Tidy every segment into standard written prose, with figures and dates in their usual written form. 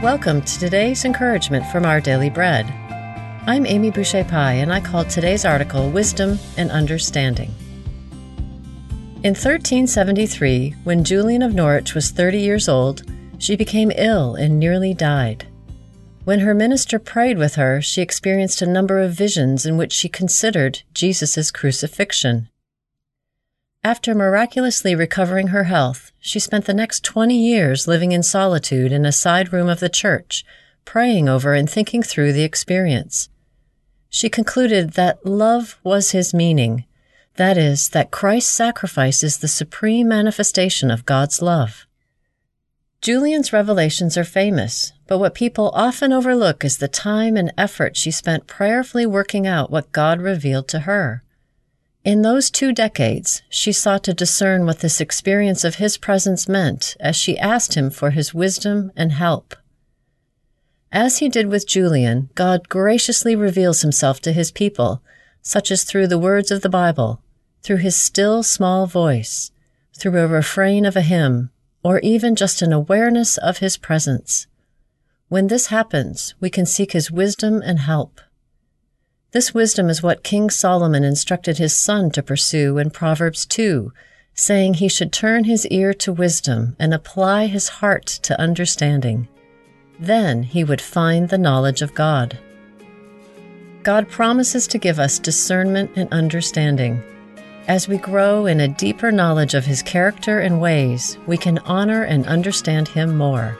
Welcome to today's encouragement from Our Daily Bread. I'm Amy Boucher-Pye, and I called today's article Wisdom and Understanding. In 1373, when Julian of Norwich was 30 years old, she became ill and nearly died. When her minister prayed with her, she experienced a number of visions in which she considered Jesus' crucifixion. After miraculously recovering her health, she spent the next 20 years living in solitude in a side room of the church, praying over and thinking through the experience. She concluded that love was his meaning, that is, that Christ's sacrifice is the supreme manifestation of God's love. Julian's revelations are famous, but what people often overlook is the time and effort she spent prayerfully working out what God revealed to her. In those 2 decades, she sought to discern what this experience of his presence meant as she asked him for his wisdom and help. As he did with Julian, God graciously reveals himself to his people, such as through the words of the Bible, through his still small voice, through a refrain of a hymn, or even just an awareness of his presence. When this happens, we can seek his wisdom and help. This wisdom is what King Solomon instructed his son to pursue in Proverbs 2, saying he should turn his ear to wisdom and apply his heart to understanding. Then he would find the knowledge of God. God promises to give us discernment and understanding. As we grow in a deeper knowledge of his character and ways, we can honor and understand him more.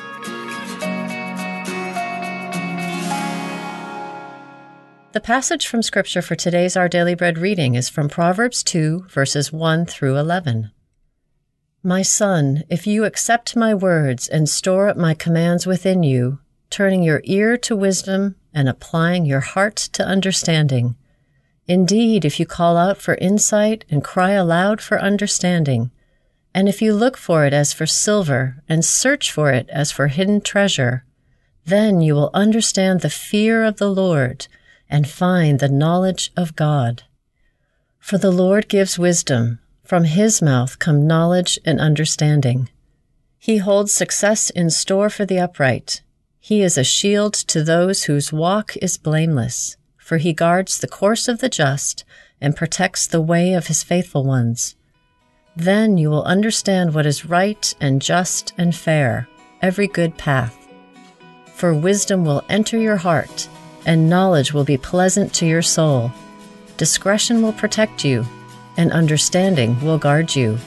The passage from Scripture for today's Our Daily Bread reading is from Proverbs 2, verses 1 through 11. My son, if you accept my words and store up my commands within you, turning your ear to wisdom and applying your heart to understanding, indeed, if you call out for insight and cry aloud for understanding, and if you look for it as for silver and search for it as for hidden treasure, then you will understand the fear of the Lord and find the knowledge of God. For the Lord gives wisdom. From his mouth come knowledge and understanding. He holds success in store for the upright. He is a shield to those whose walk is blameless, for he guards the course of the just and protects the way of his faithful ones. Then you will understand what is right and just and fair, every good path. For wisdom will enter your heart, and knowledge will be pleasant to your soul. Discretion will protect you, and understanding will guard you.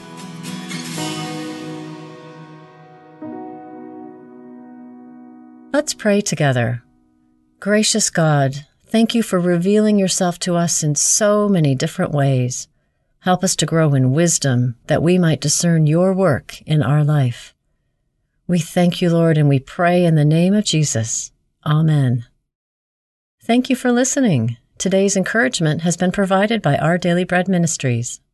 Let's pray together. Gracious God, thank you for revealing yourself to us in so many different ways. Help us to grow in wisdom that we might discern your work in our life. We thank you, Lord, and we pray in the name of Jesus. Amen. Thank you for listening. Today's encouragement has been provided by Our Daily Bread Ministries.